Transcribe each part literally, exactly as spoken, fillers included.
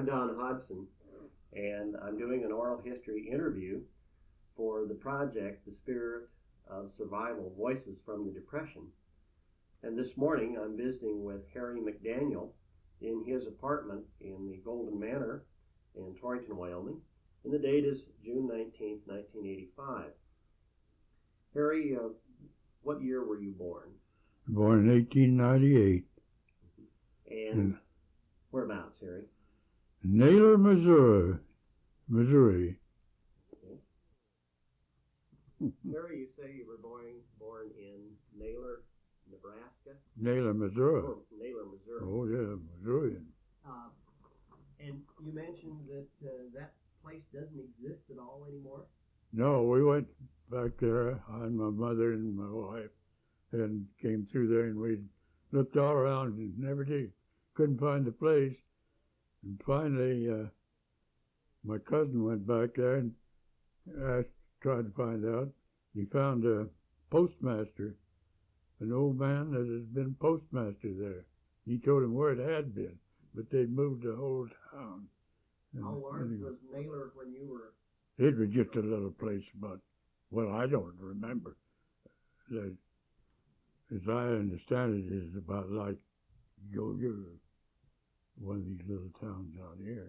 I'm Don Hodgson, and I'm doing an oral history interview for the project, The Spirit of Survival, Voices from the Depression. And this morning I'm visiting with Harry McDaniel in his apartment in the Golden Manor in Torrington, Wyoming, and the date is June nineteenth, nineteen eighty-five. Harry, uh, what year were you born? Born in eighteen ninety-eight. And whereabouts, Harry? Naylor, Missouri. Missouri. Okay. Harry, you say you were born born in Naylor, Nebraska? Naylor, Missouri. Oh, Naylor, Missouri. Oh, yeah, Missouri. Uh, and you mentioned that uh, that place doesn't exist at all anymore? No, we went back there, I and my mother and my wife, and came through there, and we looked all around and never did. Couldn't find the place. And finally, uh, my cousin went back there and asked, tried to find out. He found a postmaster, an old man that had been postmaster there. He told him where it had been, but they'd moved the whole town. And How large anyway, was Naylor when you were? it was just a little place, but, well, I don't remember. That, as I understand it, is about like Yoga, one of these little towns out here.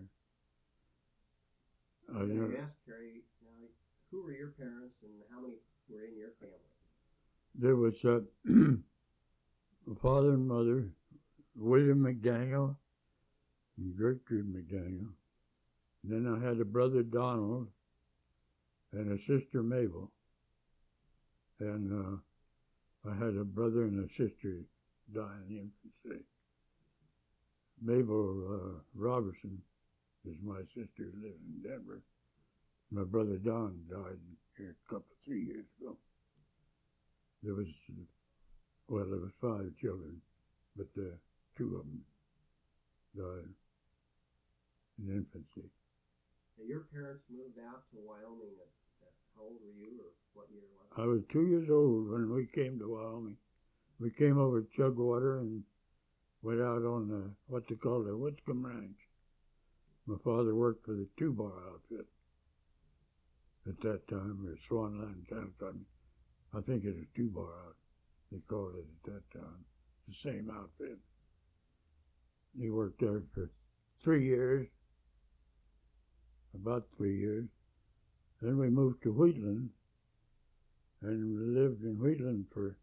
I Let know, me ask, Harry, now, who were your parents and how many were in your family? there was uh, a father and mother, William McDaniel and Gertrude McDaniel. Then I had a brother, Donald, and a sister, Mabel. And uh, I had a brother and a sister die in infancy. Mabel uh, Robertson is my sister who lives in Denver. My brother Don died here a couple, three years ago. There was, well, there was five children, but uh, two of them died in infancy. Now, your parents moved out to Wyoming at, at how old were you, or what year was it? I was two years old when we came to Wyoming. We came over to Chugwater and went out on the, what they call the Whitcomb Ranch. My father worked for the two-bar outfit at that time, or Swanland Town. I think it was two-bar out. They called it at that time. The same outfit. He worked there for three years, about three years. Then we moved to Wheatland, and we lived in Wheatland for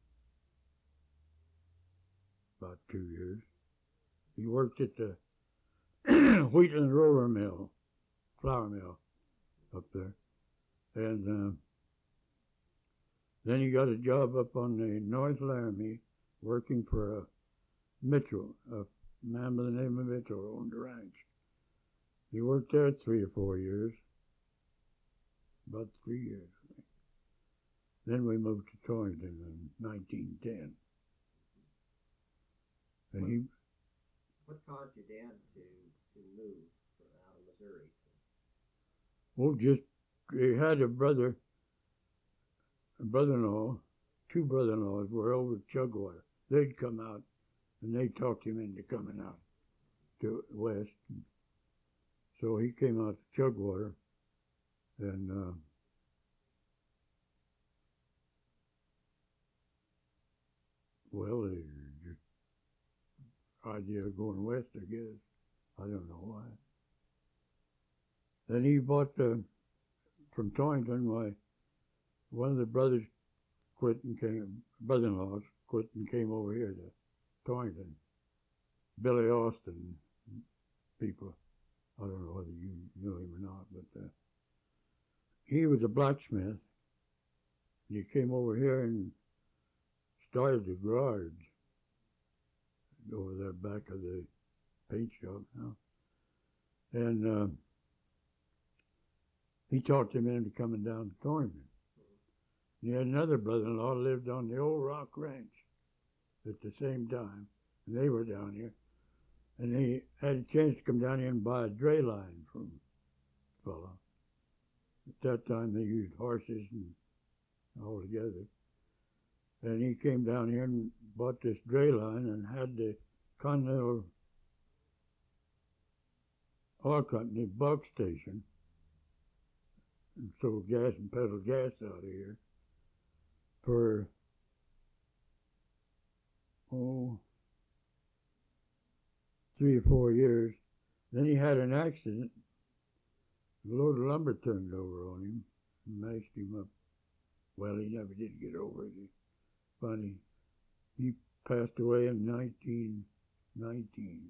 about two years. He worked at the Wheatland Roller Mill, flour mill up there. And uh, then he got a job up on the North Laramie working for a Mitchell, a man by the name of Mitchell owned the ranch. He worked there three or four years, about three years. Then we moved to Torrington in nineteen ten. And What, he, what caused your dad to, to move from out of Missouri? well, just, he had a brother, a brother-in-law, two brother-in-laws were over at Chugwater. They'd come out, and they talked him into coming out to west. So he came out to Chugwater, and uh, well, they just idea of going west, I guess. I don't know why. Then he bought the, from Torrington, my, one of the brothers quit and came, brother-in-laws quit and came over here to Torrington. Billy Austin people. I don't know whether you knew him or not, but uh, he was a blacksmith. And he came over here and started the garage over there back of the paint shop now. And uh, he talked him into coming down to Torrington. He had another brother-in-law who lived on the Old Rock Ranch at the same time, and they were down here. And he had a chance to come down here and buy a dray line from the fellow. At that time, they used horses and all together. And he came down here and bought this dray line and had the Continental oil company, bulk station, and sold gas and peddled gas out of here for, oh, three or four years. Then he had an accident. A load of lumber turned over on him and mashed him up. Well, he never did get over it. He, funny, he passed away in nineteen nineteen.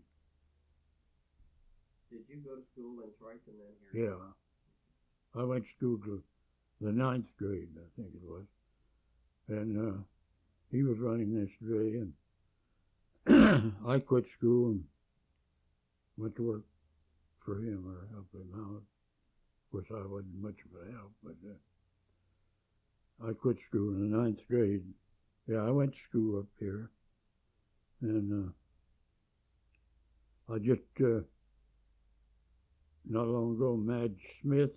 Did you go to school in Troyton then? Here? Yeah. I went to school to the ninth grade, I think it was. And uh, he was running this day, and I quit school and went to work for him or help him out. Of course, I wasn't much of a help, but uh, I quit school in the ninth grade. Yeah, I went to school up here, and uh, I just, uh, not long ago, Madge Smith,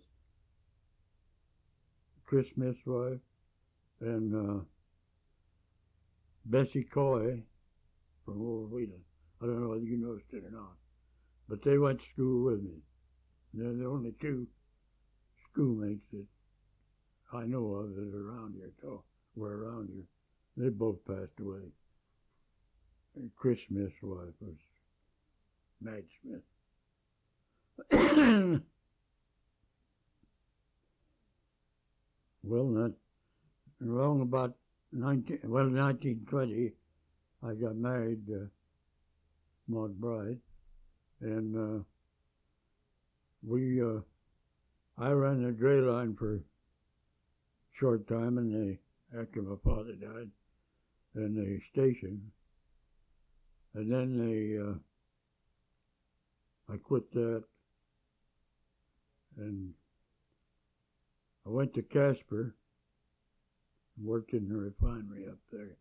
Chris Smith's wife, and uh, Bessie Coy from Old Wheeling. I don't know whether you noticed it or not, but they went to school with me. They're the only two schoolmates that I know of that are around here, so were around here. They both passed away. And Chris Smith's wife was Madge Smith. Well, not wrong about nineteen. Well, nineteen twenty, I got married, uh, Maud Bride, and uh, we. Uh, I ran the dray line for a short time, and they, after my father died, in the station, and then they. Uh, I quit that, and I went to Casper, worked in the refinery up there.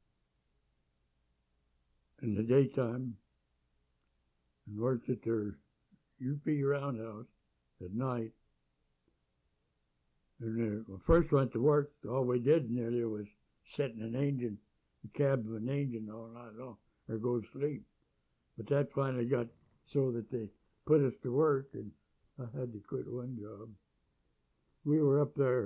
In the daytime, and worked at their U P roundhouse at night. And uh, when I first went to work, all we did in there was sit in an engine, the cab of an engine all night long, or go to sleep. But that finally got so that they put us to work, and I had to quit one job. We were up there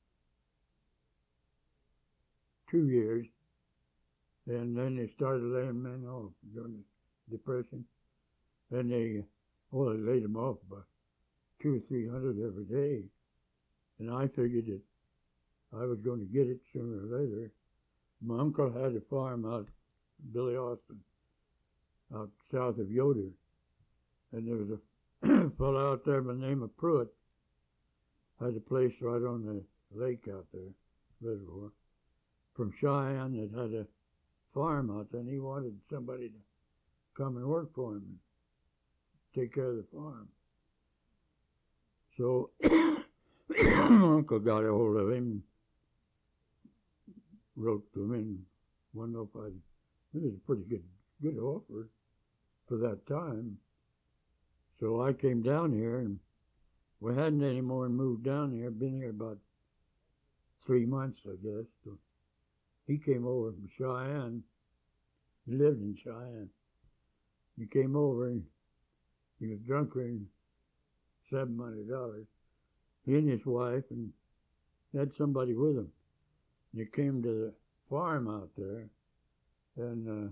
two years, and then they started laying men off during the Depression. And they, oh, they laid them off by two or three hundred every day. And I figured that I was going to get it sooner or later. My uncle had a farm out, Billy Austin, out south of Yoder. And there was a fellow out there by the name of Pruitt, had a place right on the lake out there, reservoir, from Cheyenne that had a farm out there, and he wanted somebody to come and work for him and take care of the farm. So my uncle got a hold of him, wrote to him, and wanted to know if I'd, it was a pretty good, good offer for that time. So I came down here, and we hadn't any more and moved down here. Been here about three months, I guess. So he came over from Cheyenne. He lived in Cheyenne. He came over, and he was drunker than seven hundred dollars. He and his wife, and had somebody with him. They came to the farm out there, and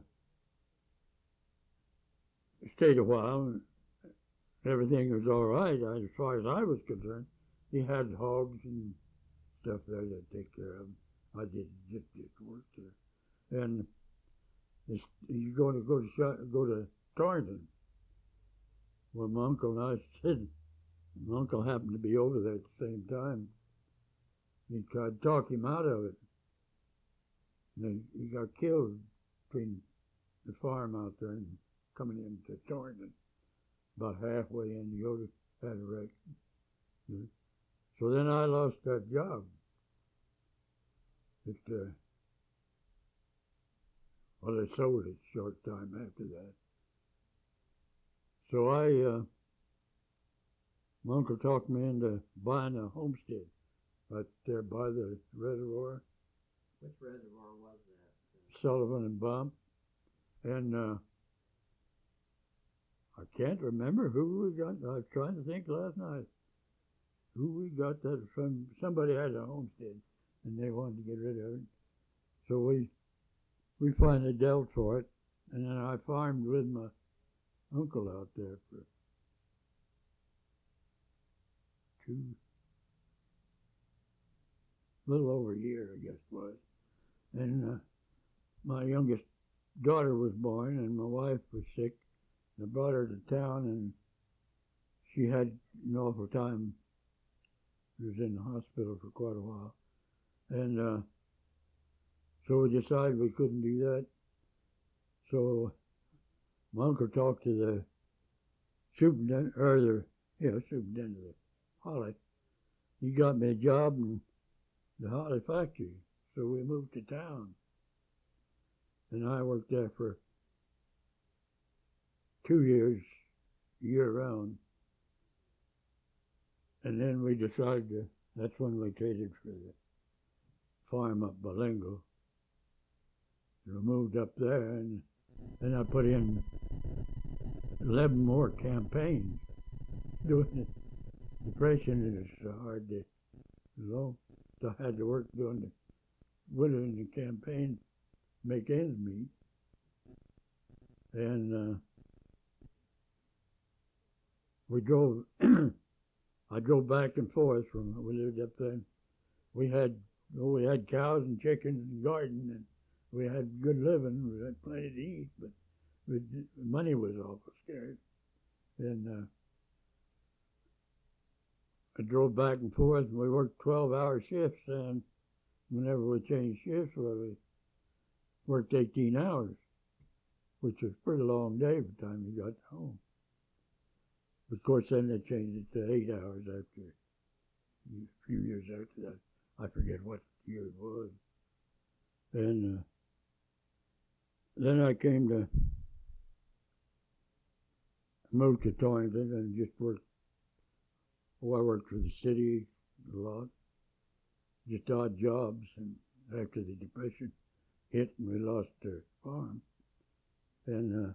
uh, stayed a while, and everything was all right as far as I was concerned. He had hogs and stuff there to take care of. I did just just work there, and this, he's going to go to go to Torrington. Well, my uncle and I said, my uncle happened to be over there at the same time. He tried to talk him out of it. And he got killed between the farm out there and coming into Torrington. About halfway in, Yoder had a wreck. So then I lost that job. It, uh, well, they sold it a short time after that. So I, uh, my uncle talked me into buying a homestead right there by the reservoir. Which reservoir was that? Sullivan and Bump. And uh, I can't remember who we got. I was trying to think last night who we got that from. Somebody had a homestead and they wanted to get rid of it, so we we finally dealt for it, and then I farmed with my uncle out there for two, little over a year, I guess it was, and uh, my youngest daughter was born, and my wife was sick. I brought her to town, and she had an awful time. She was in the hospital for quite a while. And uh, so we decided we couldn't do that. So my uncle talked to the superintendent, or the, yeah, superintendent of the Holly. He got me a job in the Holly factory. So we moved to town. And I worked there for two years, year round. And then we decided to, that's when we traded for the farm up Balingo. We moved up there, and then I put in eleven more campaigns. Doing the depression is hard to, you know, so I had to work doing the winter in the campaign, make ends meet. And uh, we drove, I drove back and forth from, we lived up there. We had, well, we had cows and chickens and garden, and we had good living. We had plenty to eat, but we, money was awful scarce. And uh, I drove back and forth, and we worked twelve-hour shifts, and whenever we changed shifts, well, we worked eighteen hours, which was a pretty long day by the time you got home. Of course, then they changed it to eight hours after a few years after that. I forget what year it was. And uh, then I came to move to Torrington and just worked. Well, I worked for the city a lot, just odd jobs. And after the Depression hit and we lost our farm, and uh,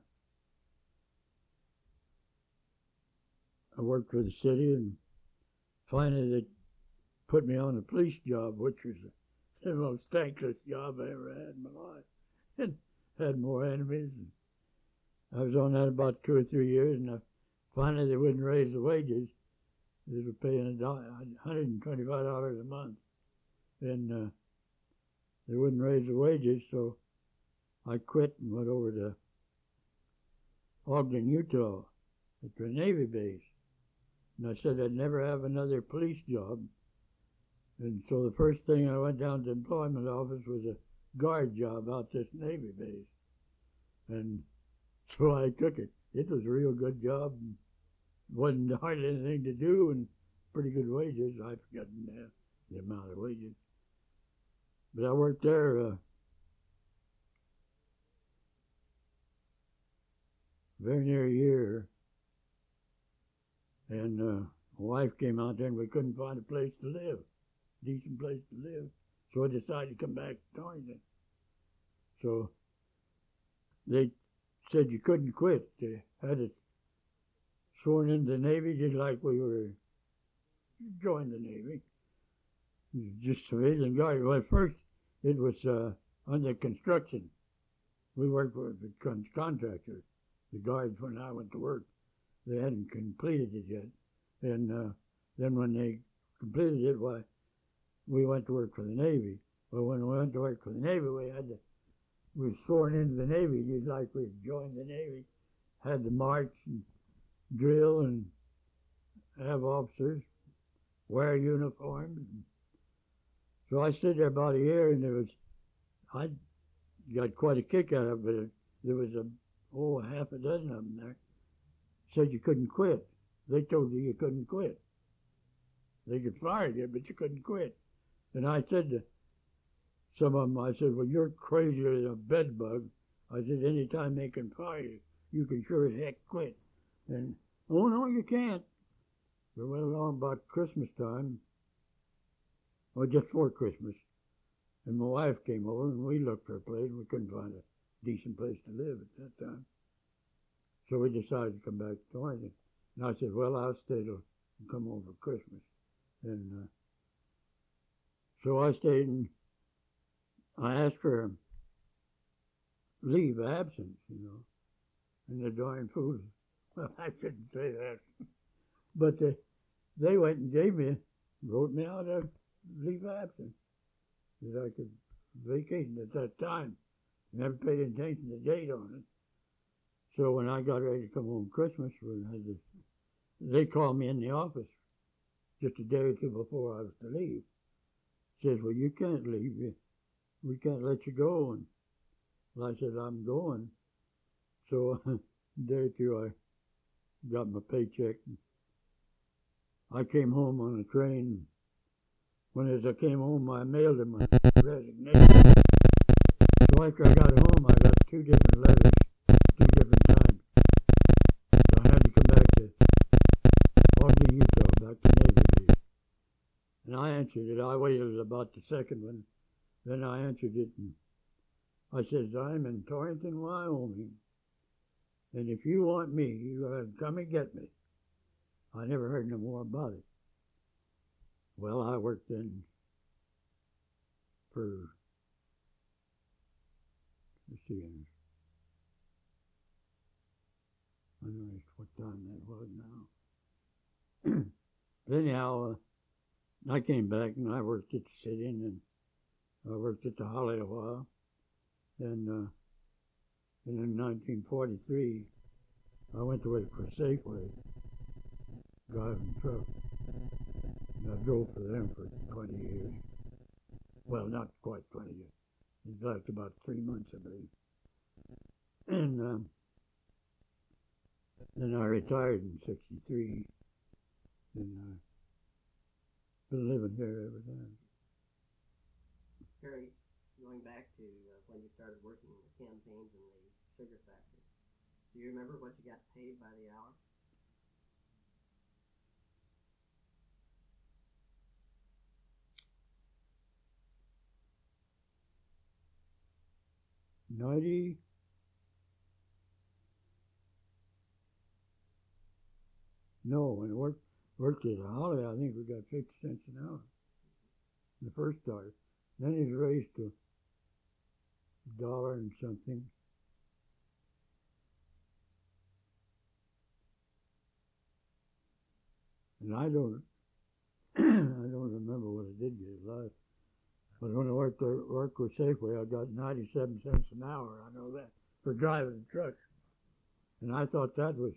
I worked for the city, and finally they put me on a police job, which was the most thankless job I ever had in my life, and had more enemies. And I was on that about two or three years, and I, finally they wouldn't raise the wages. They were paying one hundred twenty-five dollars a month, and uh, they wouldn't raise the wages, so I quit and went over to Ogden, Utah, at the Navy base. And I said I'd never have another police job. And so the first thing I went down to the employment office was a guard job out this Navy base. And so I took it. It was a real good job. And wasn't hardly anything to do, and pretty good wages. I forgot the, the amount of wages. But I worked there uh, very near a year. And uh, my wife came out there, and we couldn't find a place to live, decent place to live. So I decided to come back to Torrington. So they said you couldn't quit. They had us sworn into the Navy just like we were joined the Navy. Just civilian guard. Well, at first it was uh, under construction. We worked for the con- contractors, the guards when I went to work. They hadn't completed it yet. And uh, then when they completed it, why, we went to work for the Navy. Well, when we went to work for the Navy, we had to, we were sworn into the Navy just like we joined the Navy. Had to march and drill and have officers wear uniforms. So I stood there about a year, and there was, I got quite a kick out of it, but it, there was a, oh, half a dozen of them there. Said you couldn't quit. They told you you couldn't quit. They could fire you, but you couldn't quit. And I said to some of them, I said, well, you're crazier than a bed bug. I said, anytime they can fire you, you can sure as heck quit. And, oh, no, you can't. We went along about Christmas time, or just before Christmas, and my wife came over, and we looked for a place. We couldn't find a decent place to live at that time. So we decided to come back to Torrington. And I said, well, I'll stay till come home for Christmas. And uh, so I stayed, and I asked for a leave of absence, you know. And the darn fools, well, I shouldn't say that. But they, they went and gave me, wrote me out a leave of absence that I could vacation at that time. Never paid attention to the date on it. So when I got ready to come home Christmas, when I had this, they called me in the office just a day or two before I was to leave. Says, well, you can't leave. We can't let you go. And well, I said, I'm going. So a day or two, I got my paycheck. I came home on a train. When as I came home, I mailed him my resignation. So after I got home, I got two different letters, two different times. So I had to come back to Albany, Utah, back to Navy Base. And I answered it. I waited about the second one. Then I answered it, and I said, I'm in Torrington, Wyoming. And if you want me, you gotta come and get me. I never heard no more about it. Well, I worked in for, let's see, I don't know what time that was now. Anyhow, uh, I came back and I worked at the sit-in, and I worked at the Holly a while. And, uh, and in nineteen forty-three, I went to work for Safeway, driving truck. And I drove for them for twenty years. Well, not quite twenty years. It lasted about three months, I believe. And um, then I retired in sixty-three, and I've uh, been living here ever since. Perry, going back to uh, when you started working in the campaigns in the sugar factory, do you remember what you got paid by the hour? Ninety. No, when I worked worked at Holly, I think we got fifty cents an hour. The first started. Then it raised to a dollar and something. And I don't, I don't remember what I did get life. But when I worked there, worked with Safeway, I got ninety-seven cents an hour. I know that for driving the truck, and I thought that was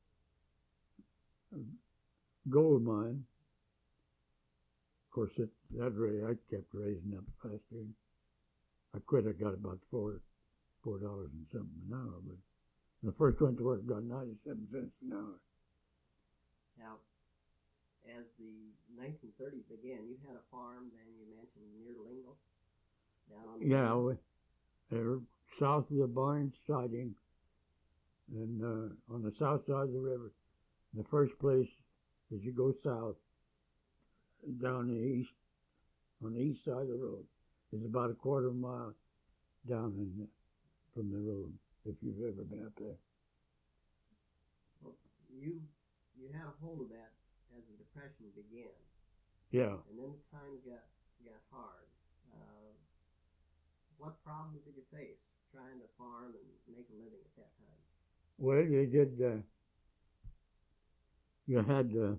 a gold mine. Of course, it, that rate I kept raising up faster. I quit. I got about four, four dollars and something an hour. But when I first went to work, I got ninety-seven cents an hour. Now, as the nineteen thirties began, you had a farm, then you mentioned near Lingle, down on the Yeah, we, they were south of the barn siding, and uh, on the south side of the river. The first place, as you go south, down the east, on the east side of the road, is about a quarter of a mile down in the, from the road, if you've ever been up there. Well, you you had a hold of that as the Depression began. Yeah. And then times got got hard. Uh, what problems did you face trying to farm and make a living at that time? Well, you did. Uh, you had uh,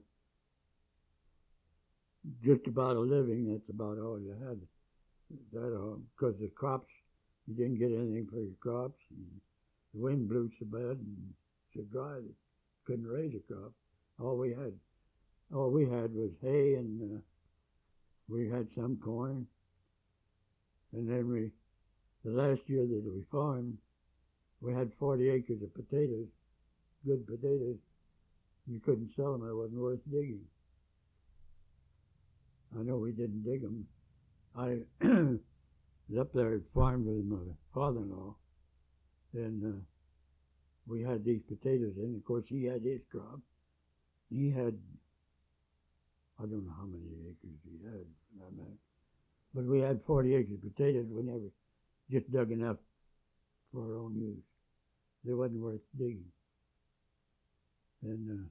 just about a living. That's about all you had. That because uh, the crops, you didn't get anything for your crops. And the wind blew so bad and so dry that you couldn't raise a crop. All we had, all we had was hay, and uh, we had some corn. And then we, the last year that we farmed, we had forty acres of potatoes, good potatoes. You couldn't sell them; it wasn't worth digging. I know we didn't dig them. I was up there at farm with my father-in-law, and uh, we had these potatoes, and of course he had his crop. He had, I don't know how many acres he had, for that matter, but we had forty acres of potatoes. We never just dug enough for our own use. They wasn't worth digging. and uh,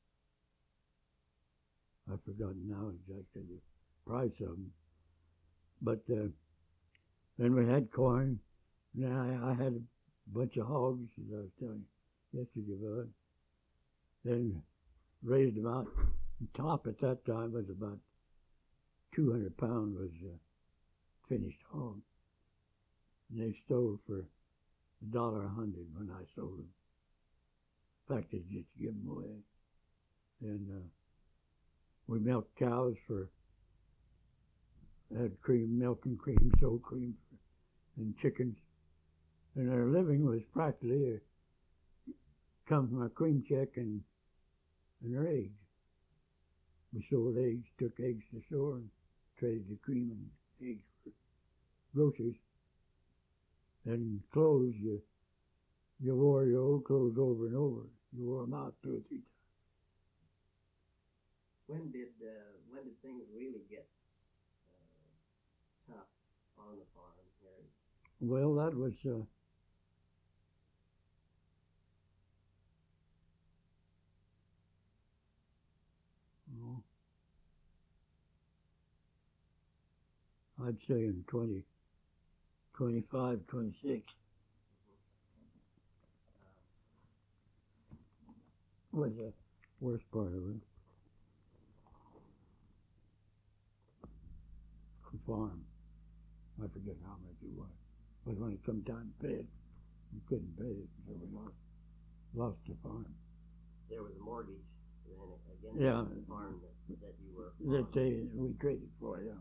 I've forgotten now exactly the price of them. But uh, then we had corn. Then I, I had a bunch of hogs, as I was telling you yesterday about. Then raised about, the top at that time was about two hundred pounds was uh, finished hog. And they sold for a dollar a hundred when I sold them. In fact, they just give them away. And uh, we milked cows for, had cream, milk and cream, sold cream, for, and chickens. And our living was practically uh, come from a cream check and, and their eggs. We sold eggs, took eggs to the store and traded the cream and eggs for groceries. And clothes, you, you wore your old clothes over and over. You wore them out two or three times. When did uh, when did things really get uh, tough on the farm, Harry? Well, that was uh, oh, I'd say in twenty, twenty-five, twenty-six. Was the worst part of it. The farm. I forget how much it was. But when it come time to pay it, we couldn't pay it, so we lost, lost the farm. There was a mortgage then against Yeah. the farm that, that you were That on. they, we traded for, yeah.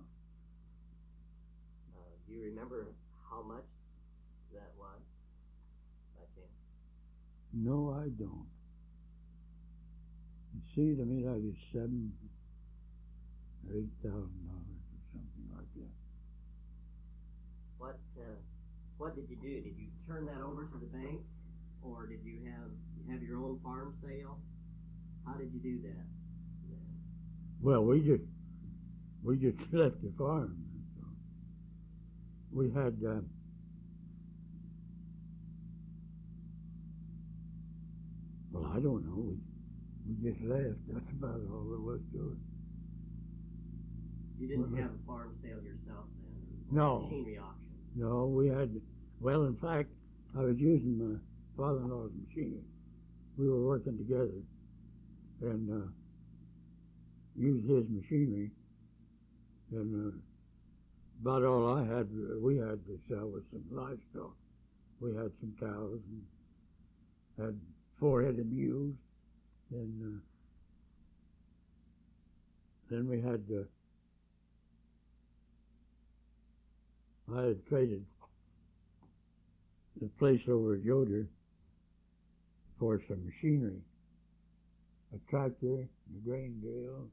Uh, do you remember how much that was, by chance? No, I don't. It seemed to me like it's seven or eight thousand dollars or something like that. What uh, what did you do? Did you turn that over to the bank, or did you have you have your own farm sale? How did you do that? Yeah. Well, we just we just left the farm. So we had uh, well, I don't know. We we just left. That's about all there was to it. You didn't Well, have a farm sale yourself then? Or No. Machinery auction? No, we had. Well, in fact, I was using my father-in-law's machinery. We were working together, and uh, used his machinery. And uh, about all I had, we had to sell was some livestock. We had some cows and had four headed mules, and uh, then we had. Uh, I had traded the place over at Yoder for some machinery, a tractor, a grain drill,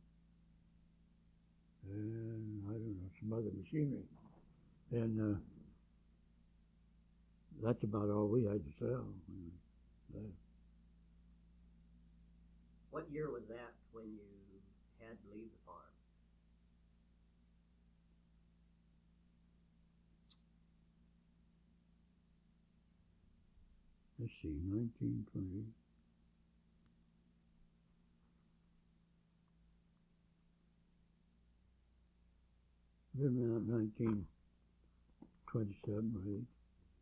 and I don't know, some other machinery. And uh, that's about all we had to sell. What year was that when you had to leave the farm? Let's see, nineteen twenty. Been around nineteen twenty-seven or eight.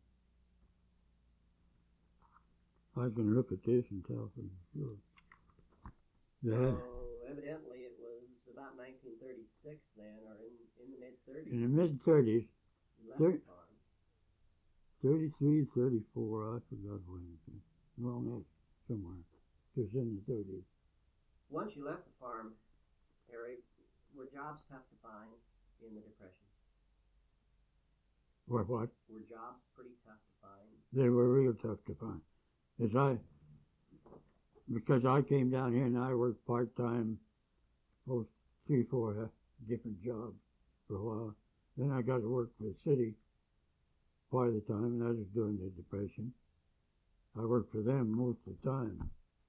I can look at this and tell for sure. Yeah. So evidently it was about nineteen thirty-six then, or in, in the mid thirties. In the mid thirties, You left thir- the farm. thirty-three, thirty-four, I forgot when it was. Wrong there, somewhere. It was in the thirties. Once you left the farm, Harry, were jobs tough to find in the Depression? What, what? Were jobs pretty tough to find? They were real tough to find. As I, because I came down here and I worked part-time, most three, four uh, different jobs for a while. Then I got to work for the city part of the time, and that was during the Depression. I worked for them most of the time.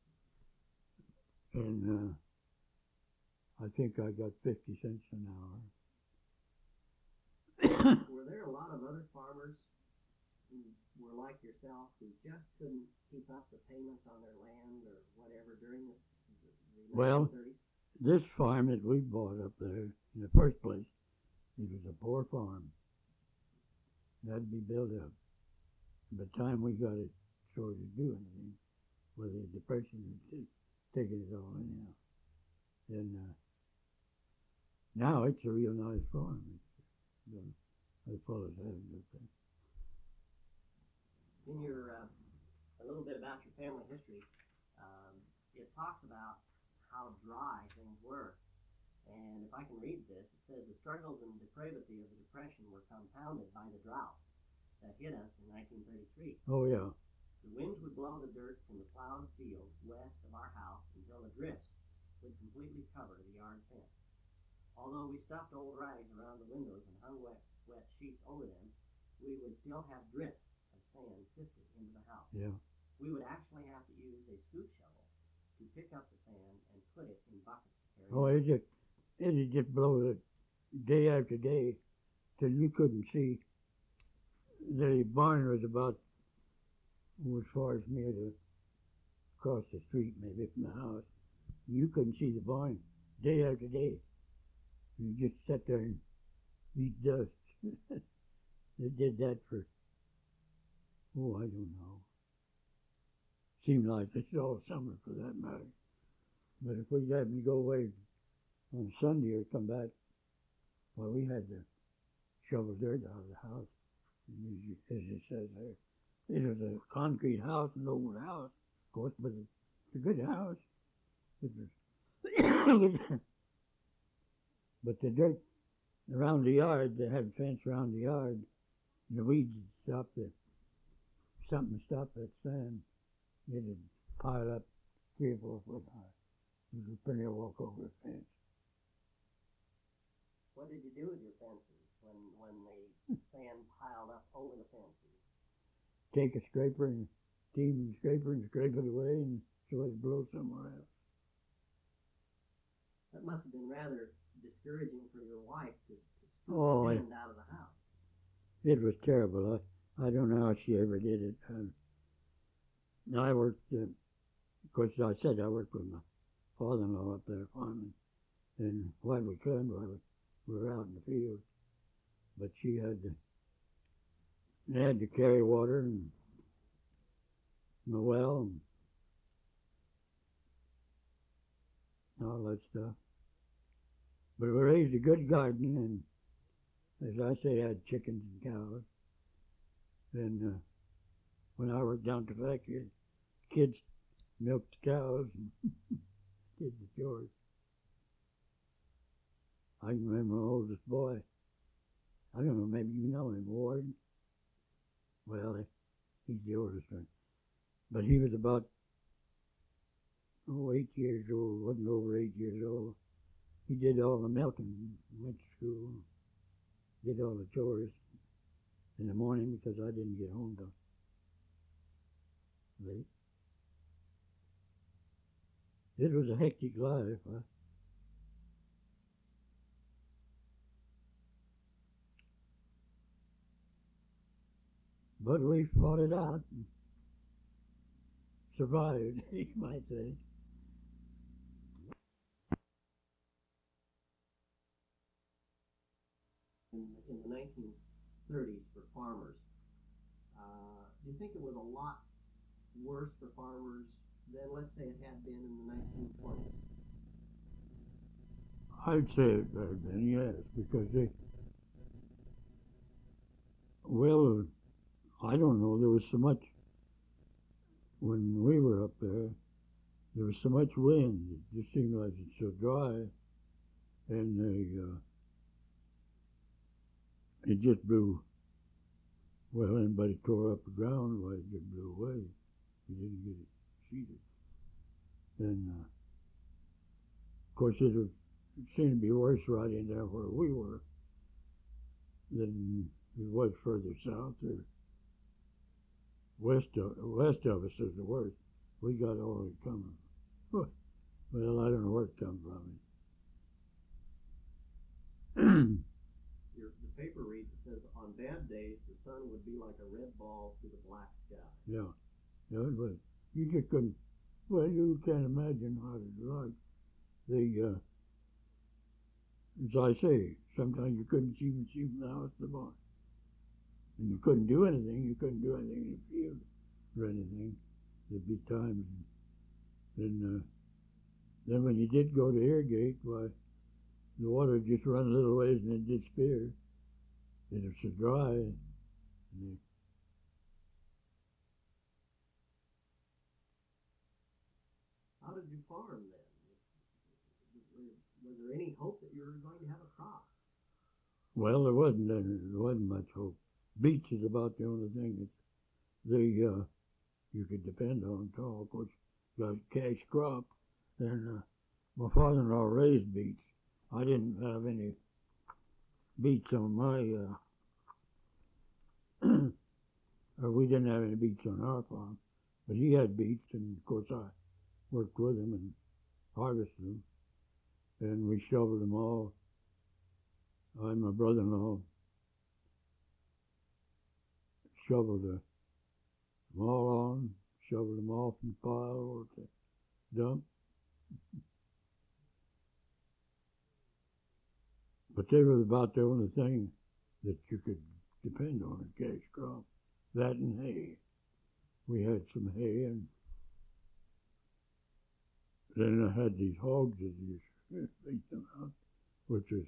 And uh, I think I got fifty cents an hour. Were there a lot of other farmers who were like yourself, who just couldn't keep up the payments on their land or whatever during the, the Well, nineteen thirties? This farm that we bought up there, in the first place, it was a poor farm. It had to be built up. By the time we got it started to do anything, well, the depression had t- taken it all anyhow. And uh, now it's a real nice farm. It's, uh, the fellows have it up there. In your, uh, a little bit about your family history, um, it talks about how dry things were. And if I can read this, it says the struggles and depravity of the Depression were compounded by the drought that hit us in nineteen thirty-three. Oh, yeah. The winds would blow the dirt from the plowed fields west of our house until the drifts would completely cover the yard fence. Although we stuffed old rags around the windows and hung wet, wet sheets over them, we would still have drifts of sand sifted into the house. Yeah. We would actually have to use a scoop shovel to pick up the sand and put it in buckets to carry. Oh, it just, it just blow it day after day till you couldn't see. The barn was about as far as near the across the street, maybe from the house. You couldn't see the barn day after day. You just sat there and eat dust. They did that for, oh, I don't know. Seemed like it's all summer for that matter. But if we happened to go away on Sunday or come back, well, we had to shovel dirt out of the house, as it says there. It was a concrete house, an old house, of course, but it's a good house. It was but the dirt around the yard, they had a fence around the yard, and the weeds would stop the, something to stop that sand. It'd pile up three or four foot high. You could pretty well walk over the fence. What did you do with your fences when, when the sand piled up over the fences? Take a scraper and steam and scraper and scrape it away and so it'd blow somewhere else. That must have been rather discouraging for your wife to, to scoop Oh, sand out of the house. It was terrible. I, I don't know how she ever did it. Um, I worked, uh, of course, I said I worked with my father-in-law up there farming. And while we could, while we were out in the field. But she had to, they had to carry water and the well and all that stuff. But we raised a good garden, and as I say, I had chickens and cows. And uh, when I worked down at the factory, kids milked the cows and did the chores. I can remember my oldest boy. I don't know, maybe you know him, Ward. Well, he's the oldest one. But he was about, oh, eight years old, wasn't over eight years old. He did all the milking, went to school, did all the chores in the morning because I didn't get home till late. It was a hectic life. Huh? But we fought it out and survived, you might say. In, in the nineteen thirties for farmers, uh, do you think it was a lot worse for farmers than, let's say, it had been in the nineteen twenties? I'd say it had been, yes, because they, well, I don't know, there was so much, when we were up there, there was so much wind, it just seemed like it's so dry, and they, uh, it just blew, well, anybody tore up the ground, well, it just blew away. You didn't get it seeded. And, uh, of course, it, was, it seemed to be worse right in there where we were than it was further south or west of, west of us is the worst. We got all it coming. Well, I don't know where it come from. Your, the paper reads, it says, on on bad days, the sun would be like a red ball through the black sky. Yeah, yeah, but you just couldn't. Well, you can't imagine how it's like. The uh, as I say, sometimes you couldn't even see from the house to the barn, and you couldn't do anything. You couldn't do anything in the field or anything. There'd be times, and uh, then when you did go to irrigate, why, the water would just run a little ways and then disappear. And it's so dry. And they, How did you farm then? Was there any hope that you were going to have a crop? well, there wasn't any, there wasn't much hope. Beets is about the only thing that they uh, you could depend on at all. Of course, got a cash crop, and uh, my father-in-law raised beets. I didn't have any beets on my. Uh, or we didn't have any beets on our farm, but he had beets, and of course I worked with him and harvested them, and we shoveled them all. I and my brother-in-law shoveled the, them all on, shoveled them off in the pile or the dump. But they were about the only thing that you could depend on a cash crop. That and hay. We had some hay, and then I had these hogs that you feed them out, which was,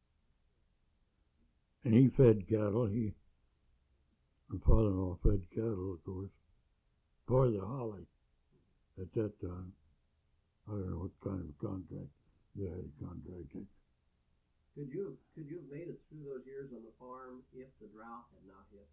and he fed cattle. He, my father-in-law fed cattle, of course, for the Holly at that time. I don't know what kind of a contract they had contracted. Could you could you have made it through those years on the farm if the drought had not hit?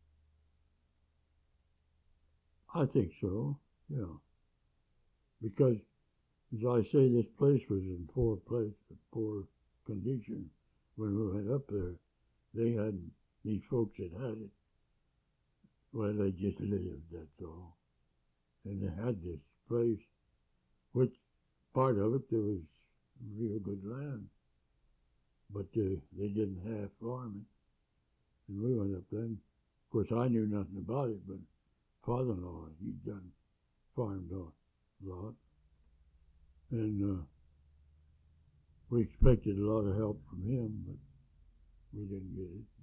I think so, yeah. Because, as I say, this place was in poor place, poor condition when we went up there. They had, these folks that had it, well, they just lived, that's all. And they had this place, which part of it, there was real good land. But uh, they didn't have farming. And we went up then. Of course, I knew nothing about it, but father-in-law, he'd done farmed a lot. And uh, we expected a lot of help from him, but we didn't get it.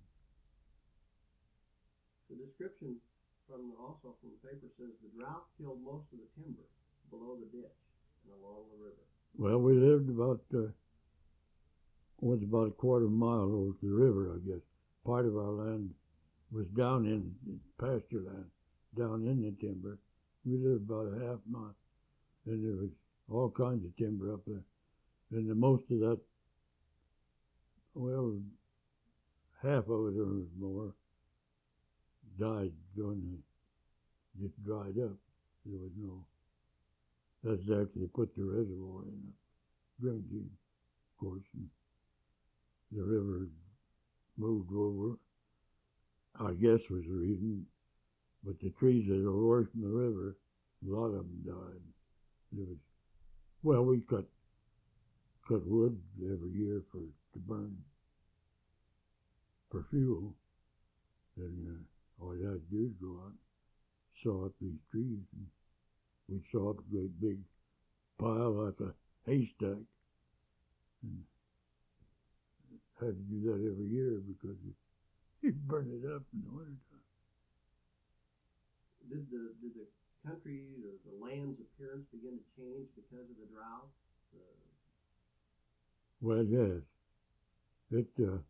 The description from also from the paper says the drought killed most of the timber below the ditch and along the river. Well, we lived about, uh, was about a quarter mile over to the river, I guess. Part of our land was down in pasture land, down in the timber. We lived about a half mile, and there was all kinds of timber up there. And the most of that, well, half of it or more died during the, just dried up. There was no, that's actually put the reservoir in a drainage, of course, and the river moved over, I guess was the reason. But the trees that are worse than the river, a lot of them died. There was, well, we cut cut wood every year for to burn for fuel, and uh, all you had to do is go out, saw up these trees, and we saw up a great big pile like a haystack, and had to do that every year because you you burn it up in the wintertime. Did the did the country or the land's appearance begin to change because of the drought? Uh, Well, yes. It, uh,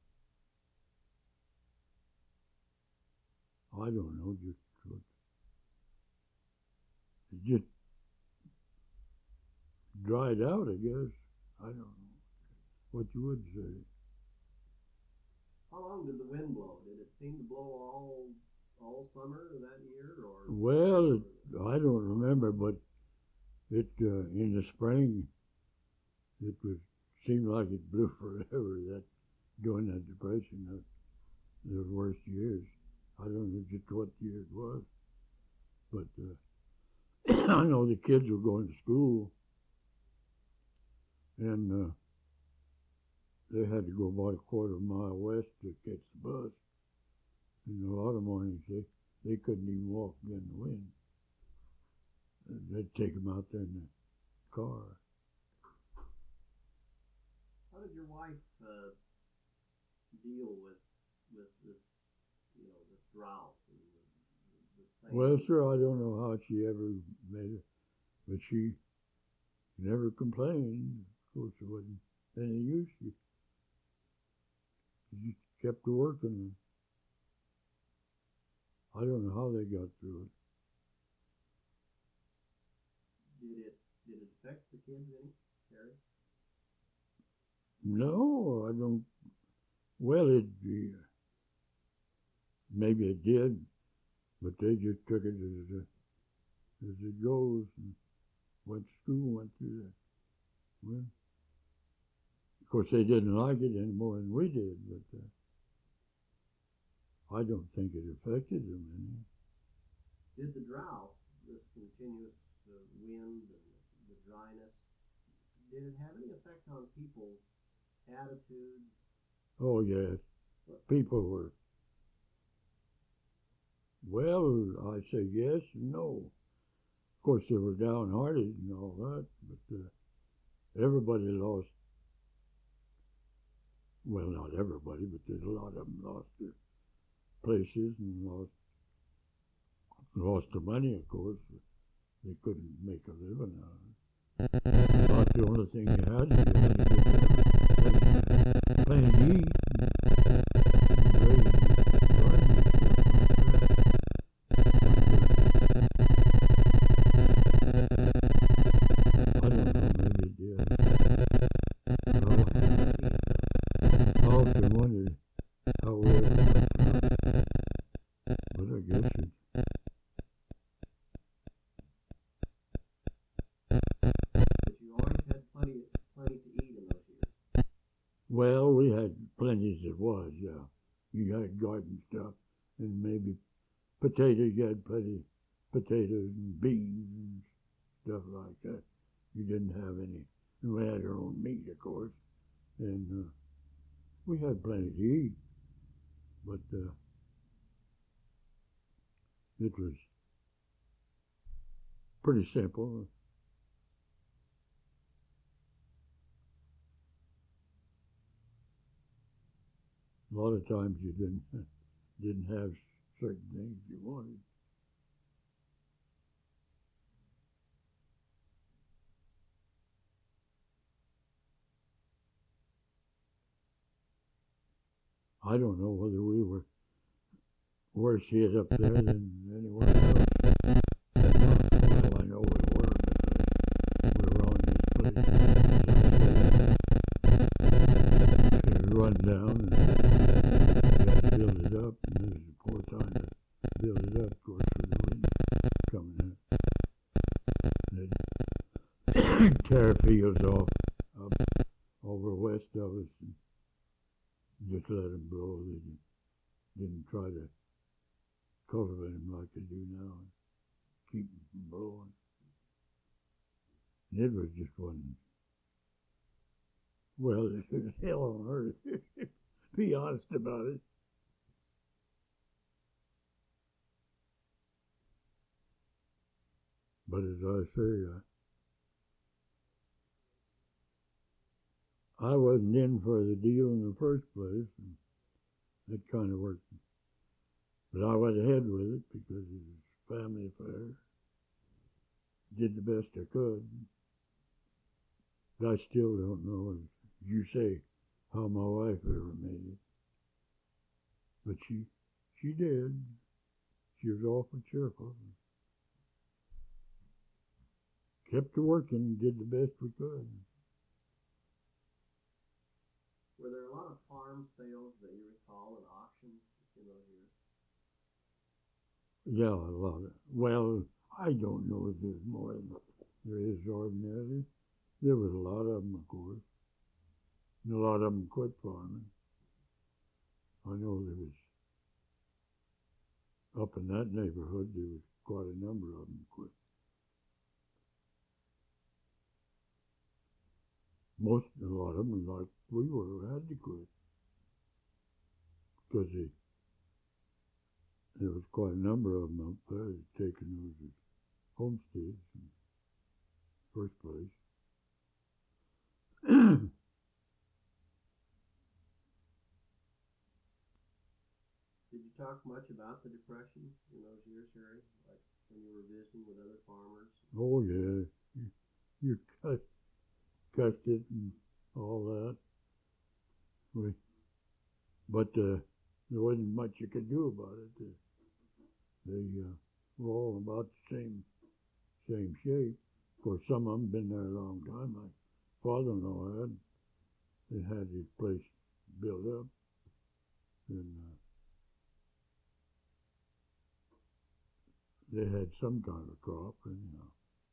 I don't know, just, what- it just dried out, I guess. I don't know what you would say. how long did the wind blow? Did it seem to blow all all summer that year, or? Well, it, I don't remember, but it, uh, in the spring, it was, seemed like it blew forever, that, during that depression, that, the worst years. I don't know just what year it was, but uh, I know the kids were going to school, and uh, they had to go about a quarter mile west to catch the bus. And a lot of mornings they, they couldn't even walk in the wind. And they'd take them out there in the car. How did your wife uh, deal with with this, you know, this drought and the, the same? Well, sir, I don't know how she ever made it, but she never complained. Of course, it wasn't any use. She, she just kept working. I don't know how they got through it. Did it did it affect the kids any, Terry? No, I don't. Well, it uh, maybe it did, but they just took it as a, as it goes and went to school, went through that. Well, of course, they didn't like it any more than we did, but uh, I don't think it affected them any. Did the drought, this continuous uh, wind and the dryness, did it have any effect on people's attitudes? Oh, yes. People were, well, I say yes and no. Of course, they were downhearted and all that, but uh, everybody lost, well, not everybody, but there's a lot of them lost their places and lost, lost their money, of course. They couldn't make a living out of it. About the only thing you had, you had to get plenty to eat. I don't know, maybe it did. I often wondered how we ever went through it. But I guess it. But you always had plenty, plenty to eat in those years. Well, we had plenty as it was, yeah. You had garden stuff and maybe potatoes. You had plenty potatoes and beans and stuff like that. You didn't have any. And we had our own meat, of course, and uh, we had plenty to eat. But uh, it was pretty simple. A lot of times you didn't didn't have certain things you wanted. I don't know whether we were worse hit up there than anywhere else. Well, I know we were because we were on this place. It run down and you had to build it up, and this is a poor time to build it up, of course, with the wind coming in. They'd tear fields off up over west of us and just let them blow. They didn't, didn't try to cultivate them like they do now and keep them from blowing. And it was just one, well, it was hell on earth. Be honest about it. But as I say, I, I wasn't in for the deal in the first place, and that kind of worked. But I went ahead with it because it was a family affair. Did the best I could. But I still don't know, as you say, how my wife ever made it. But she, she did. She was awful cheerful. Kept to working, did the best we could. Were there a lot of farm sales that you recall and auctions in those years? Yeah, a lot of, well, I don't know if there's more than there is ordinarily. There was a lot of them, of course. And a lot of them quit farming. I know there was, up in that neighborhood, there was quite a number of them quit. Most, a lot of them, like we were, had to quit. Because they, there was quite a number of them up there taking those as homesteads in the first place. Did you talk much about the Depression in those years, Harry? Like when you were visiting with other farmers? Oh yeah, you, you cut, cussed it and all that. We, but uh, there wasn't much you could do about it. They, they uh, were all about the same same shape. Of course, some of them been there a long time. My father-in-law had they had his place built up, and uh, they had some kind of crop, anyhow.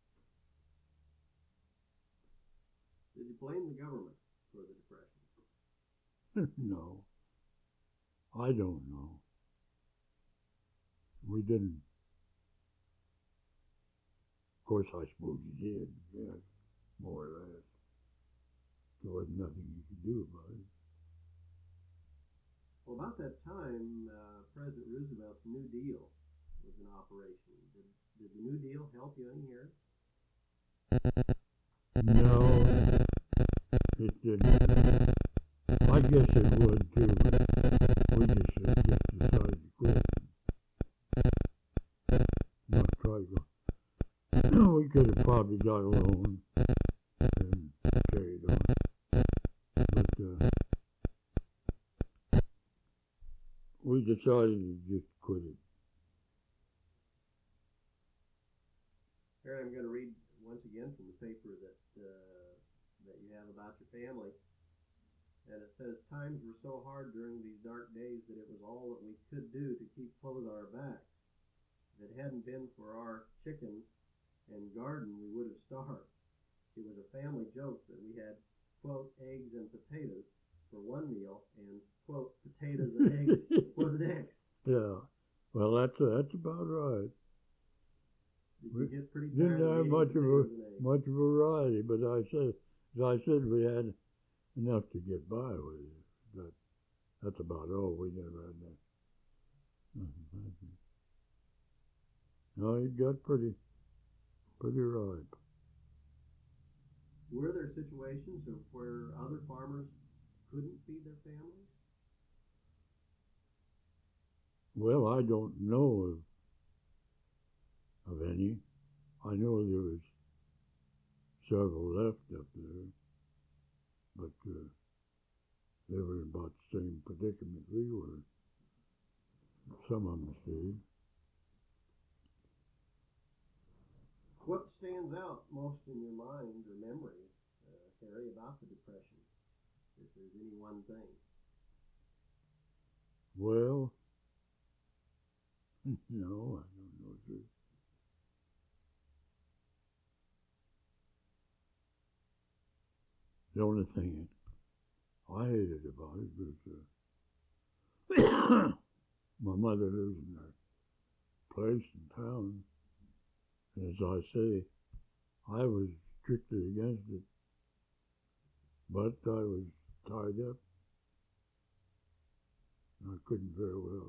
Did you blame the government for the Depression? No, I don't know. We didn't. Of course, I suppose you did, yeah, more or less. There wasn't nothing you could do about it. Well, about that time, uh, President Roosevelt's New Deal was in operation. Did, did the New Deal help you any, Harry? No, it didn't. I guess it would too, but we just, uh, just decided to quit. Not try to go. We could have probably got a loan and carried on. But uh, we decided to just quit it. Harry, I'm going to read once again from the paper that uh, that you have about your family. And it says, times were so hard during these dark days that it was all that we could do to keep clothes on our backs. If it hadn't been for our chickens and garden, we would have starved. It was a family joke that we had, quote, eggs and potatoes for one meal and, quote, potatoes and eggs for the next. Yeah, well, that's that's about right. Did you get pretty Didn't tired have of much of a potatoes and eggs? much variety, but I said, as I said, we had enough to get by with it. That that's about all. We never had that. Nothing fancy. No, it got pretty pretty ripe. Were there situations of where other farmers couldn't feed their families? Well, I don't know of of any. I know there was several left up there, but uh, they were in about the same predicament we were. Some of them stayed. What stands out most in your mind or memory, uh, Harry, about the Depression, if there's any one thing? Well, no, I don't know. Sir. The only thing I hated about it was uh, my mother lives in a place in town. And as I say, I was strictly against it, but I was tied up. I couldn't very well.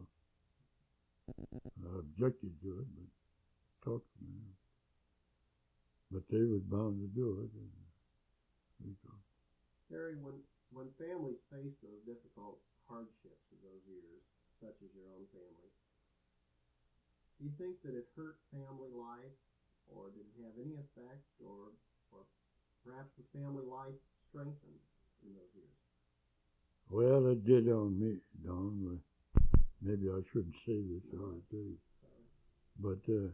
I objected to it, but talked to them. But they were bound to do it. And we thought, Harry, when, when families face those difficult hardships of those years, such as your own family, do you think that it hurt family life, or did it have any effect, or, or perhaps the family life strengthened in those years? well, it did on me, Don. Maybe I shouldn't say this, or I do. But uh,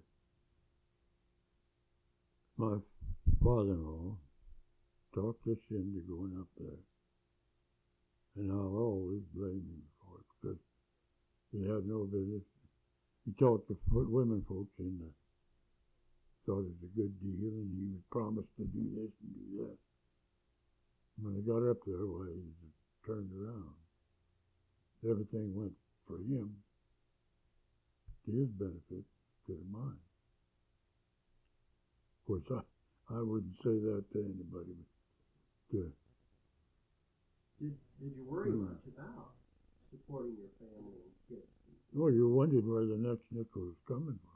my father-in-law talked us into going up there. And I'll always blame him for it, because he had no business. He talked the women folks into thought it was a good deal, and he was promised to do this and do that. When they got up there, well, he turned around. Everything went for him, to his benefit, instead of mine. Of course, I, I wouldn't say that to anybody, but to, Did, did you worry Hmm. much about supporting your family and kids. Well, you wondered where the next nickel was coming from.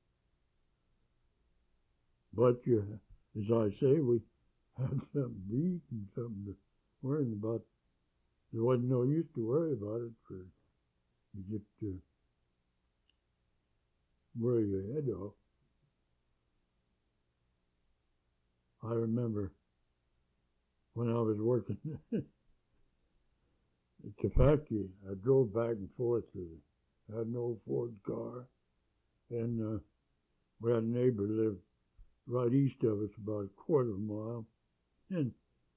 But you, as I say, we had something to eat and something to worry about. There wasn't no use to worry about it, for you get to worry your head off. I remember when I was working at the factory, I drove back and forth with it. I had an old Ford car, and uh, we had a neighbor lived right east of us, about a quarter of a mile, and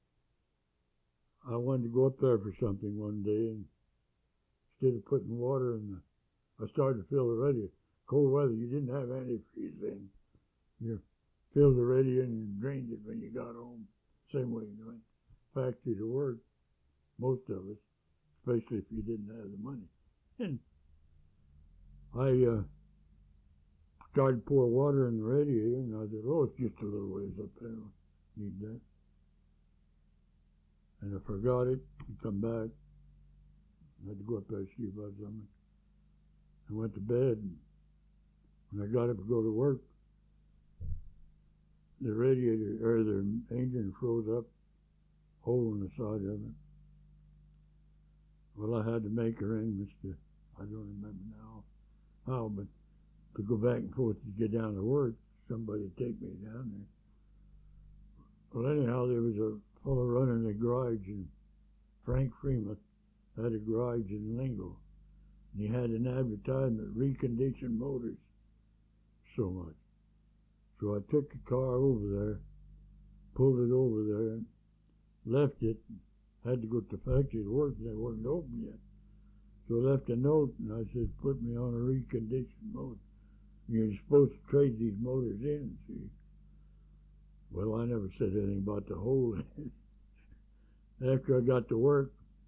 I wanted to go up there for something one day, and instead of putting water in the, I started to fill the radiator. Cold weather, you didn't have antifreeze then. You filled the radiator and you drained it when you got home. Same way you went factory to work, most of us, especially if you didn't have the money. And I uh, started to pour water in the radiator, and I said, oh, it's just a little ways up there. Need that. And I forgot it and come back. I had to go up there to see about something. I went to bed, and when I got up to go to work, the radiator, or the engine froze up, hole in the side of it. Well, I had to make arrangements to, I don't remember now how, but to go back and forth to get down to work, somebody would take me down there. Well, anyhow, there was a fellow running a garage, and Frank Freeman had a garage in Lingo. And he had an advertisement, reconditioned motors so much. So I took the car over there, pulled it over there, left it, had to go to the factory to work, and they weren't open yet. So I left a note, and I said, put me on a reconditioned motor. You're supposed to trade these motors in, see. Well, I never said anything about the hole in it. After I got to work,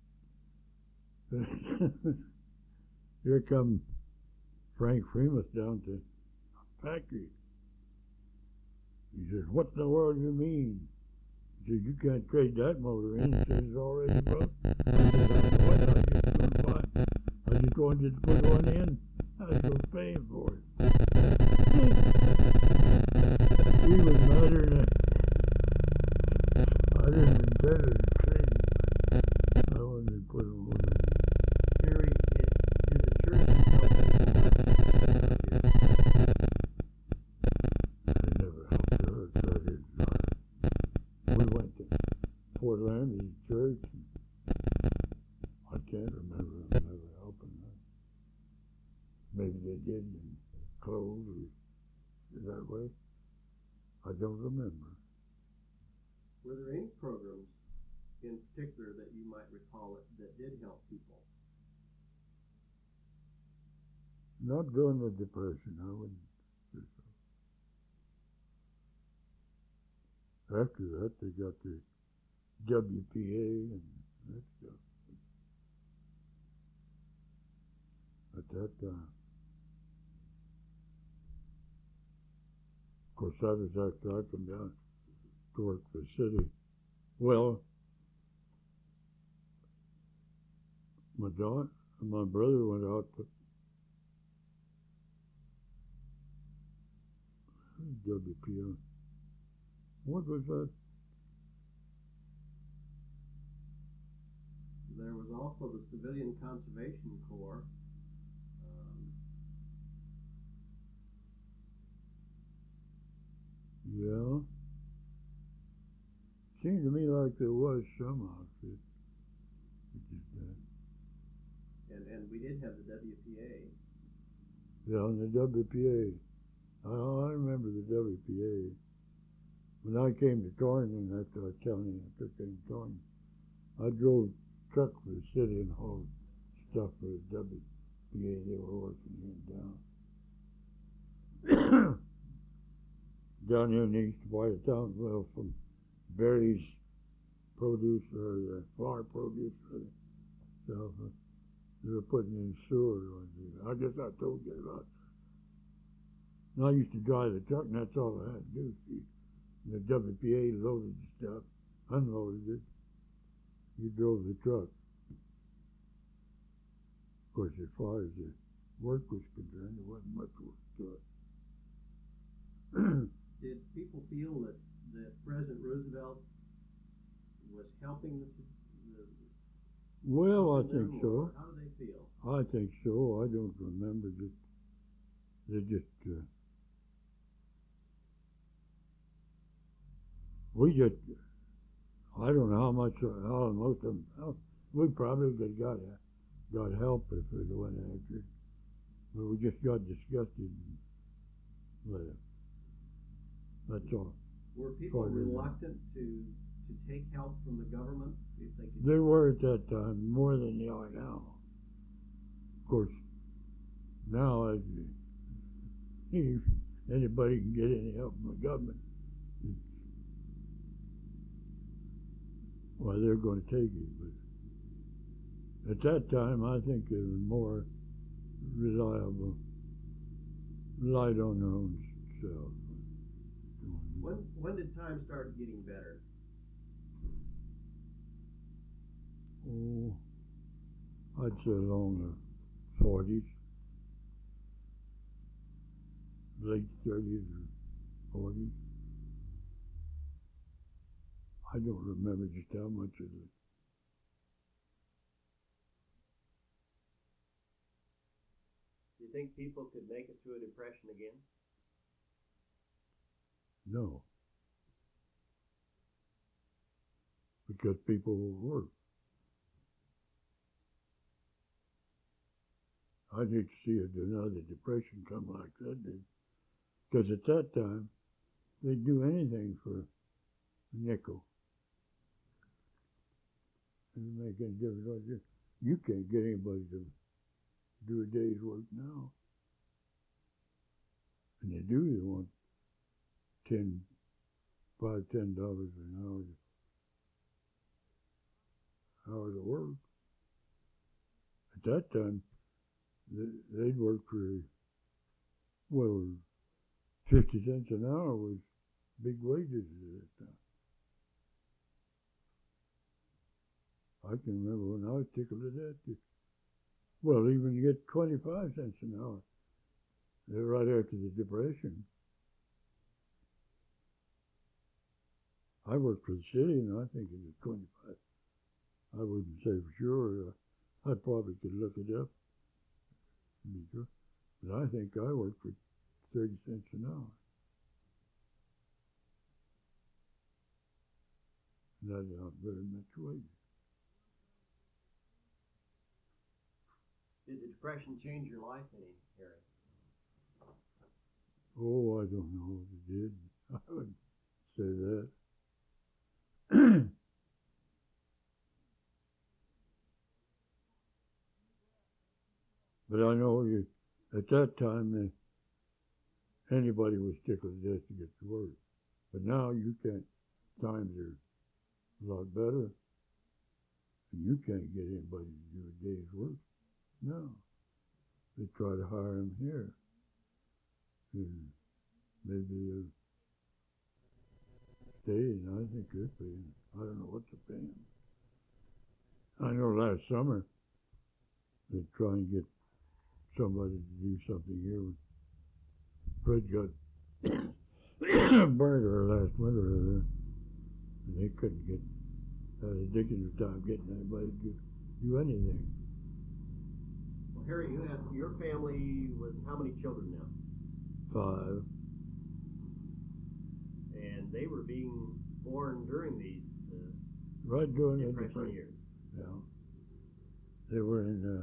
here come Frank Freeman down to the factory. He says, what in the world do you mean? He says, you can't trade that motor in. He says, it's already broke. I said, I know what, I just couldn't buy it. I just wanted to put one in. I was going to pay him for it. He was madder than that. I didn't intend to trade it. I wanted to put one in. Terry, it, did the church help They never helped her, so I didn't. We went to Fort Laramie Church. I can't remember them ever helping her. Maybe they did in clothes or that way. I don't remember. Were there any programs in particular that you might recall it that did help people? Not during the Depression, I wouldn't say so. After that, they got the W P A and that stuff. At that time. Of course, that was after I come down to work for the city. Well, my daughter and my brother went out to W P A. What was that? There was also the Civilian Conservation Corps. Um, yeah. Seemed to me like there was some outfit. and, and we did have the W P A. Yeah, and the W P A. I, I remember the W P A. When I came to Torrington, after I was telling you I took in Torrington, I drove truck for the city and hauled stuff for the W P A. They were working here down. down here in the east part of town, well, from Barry's produce, or the flour produce, or the stuff. They were putting in sewer. I guess I told you about it. And I used to drive the truck, and that's all I had to do. See, the W P A loaded the stuff, unloaded it. You drove the truck. course, as far as the work was concerned, there wasn't much work to it. Did people feel that, that President Roosevelt was helping the, the Well, I helping think them, so. or how do they feel? I think so. I don't remember just they just uh, we just I don't know how much how most of them how, we probably could got got help if it went after it, but we just got disgusted and let it. That's all. Were people Probably reluctant to to take help from the government if they could? They were at that time more than they are now. Of course, now as you, anybody can get any help from the government. Well, they're going to take it, but at that time, I think they were more reliable, relied on their own self. When when did times start getting better? Oh, I'd say along the forties, late thirties or forties. I don't remember just how much of it. Do you think people could make it through a depression again? No. Because people will work. I'd hate to see another depression come like that did. Because at that time, they'd do anything for a nickel. It make any difference. You can't get anybody to do a day's work now. And they do, they want ten, five, ten dollars an hour, hour to work. At that time, they'd work for, well, fifty cents an hour was big wages at that time. I can remember when I was tickled to death. Well, even get twenty-five cents an hour right after the Depression. I worked for the city, and I think it was twenty-five. I wouldn't say for sure. I probably could look it up. Be sure. But I think I worked for thirty cents an hour. That's not very much wages. Did the Depression change your life any, Harry? Oh, I don't know if it did. I wouldn't say that. But I know you, at that time, uh, anybody was tickled to death to get to work. But now you can't, times are a lot better. And you can't get anybody to do a day's work. No. They try to hire them here. And maybe they'll stay, and I think they're paying. I don't know what they're paying. I know last summer they try and get somebody to do something here. Fred got burned her last winter there, and they couldn't get, had a ridiculous time getting anybody to do, do anything. Well, Harry, you had, your family was how many children now? Five. And they were being born during these uh, right during the Depression Depression years. Yeah. They were in, uh,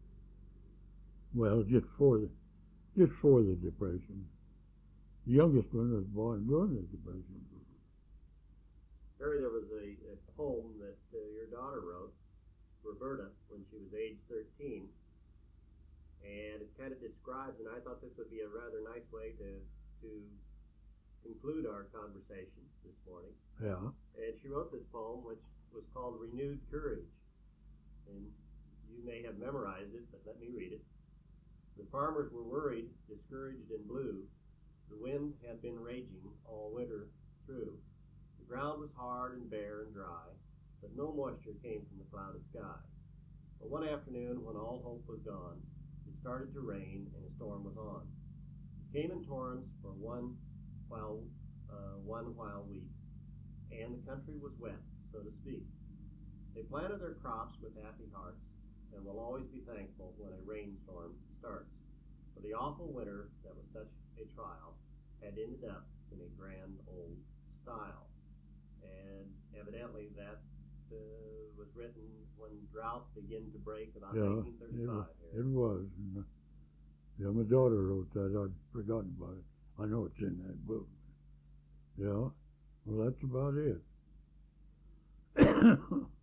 well, just for the, just for the Depression. The youngest one was born during the Depression. Harry, there was a, a poem that uh, your daughter wrote, Roberta, when she was age thirteen, and it kind of describes, and I thought this would be a rather nice way to to conclude our conversation this morning. Yeah. And she wrote this poem, which was called Renewed Courage. And you may have memorized it, but let me read it. The farmers were worried, discouraged, and blue. The wind had been raging all winter through. The ground was hard and bare and dry, but no moisture came from the clouded sky. But one afternoon, when all hope was gone, it started to rain and a storm was on. It came in torrents for one while uh, one while week, and the country was wet, so to speak. They planted their crops with happy hearts, and will always be thankful when a rainstorm starts. For the awful winter that was such a trial had ended up in a grand old style. And evidently that uh, was written when drought began to break about Yeah, nineteen thirty-five. it, it was. And, uh, yeah, my daughter wrote that. I'd forgotten about it. I know it's in that book. Yeah. Well, that's about it.